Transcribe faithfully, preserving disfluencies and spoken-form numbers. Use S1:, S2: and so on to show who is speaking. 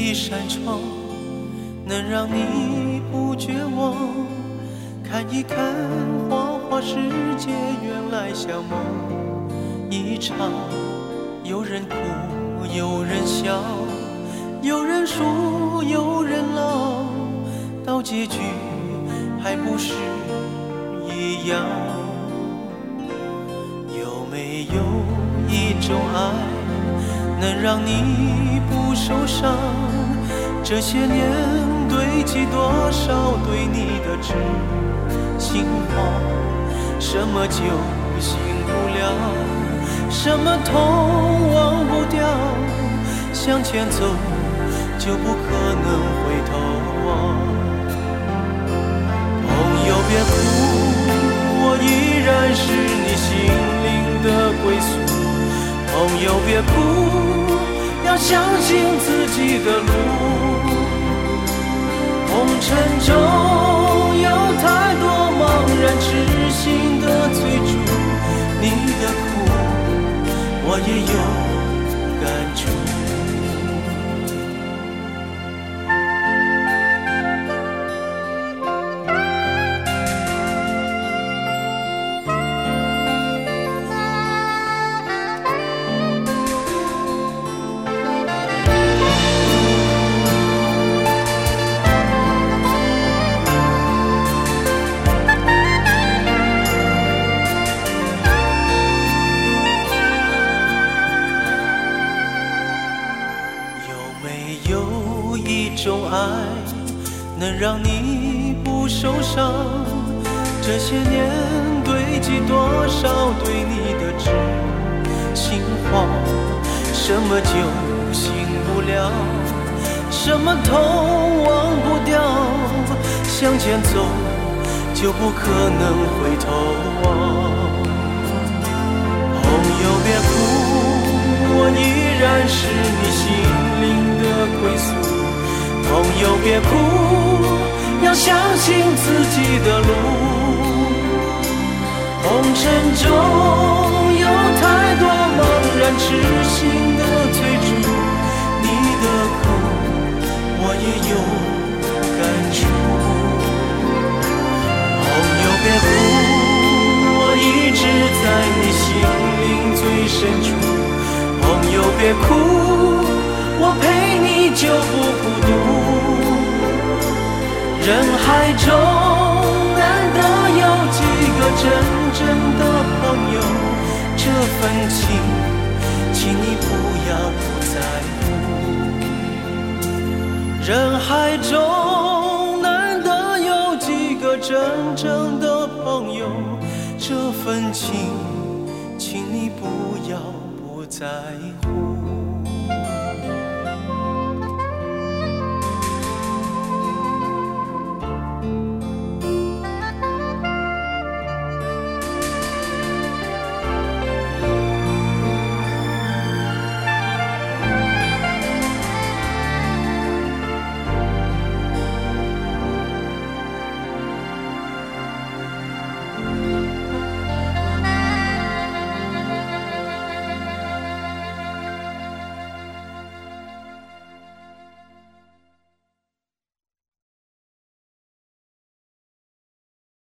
S1: 一扇窗，能让你不绝望。看一看花花世界，原来像梦一场。有人哭，有人笑，有人输，有人老，到结局还不是一样。有没有一种爱，能让你不受伤？这些年堆积多少对你的痴心话，什么酒醒不了，什么痛忘不掉，向前走就不可能回头望。朋友别哭，我依然是你心灵的归宿。朋友别哭，要相信自己的路。红尘中有太多茫然痴心的追逐，你的苦我也有感触。一种爱能让你不受伤，这些年堆积多少对你的知心话，什么酒醒不了，什么痛忘不掉，向前走就不可能回头望。朋友别哭，我依然是你心灵的归宿。朋友别哭，要相信自己的路。红尘中有太多茫然痴心的追逐，你的苦我也有感触。朋友别哭，我一直在你心灵最深处。朋友别哭，我陪你就不孤独。人海中难得有几个真正的朋友，这份情请你不要不在乎。人海中难得有几个真正的朋友，这份情请你不要不在乎。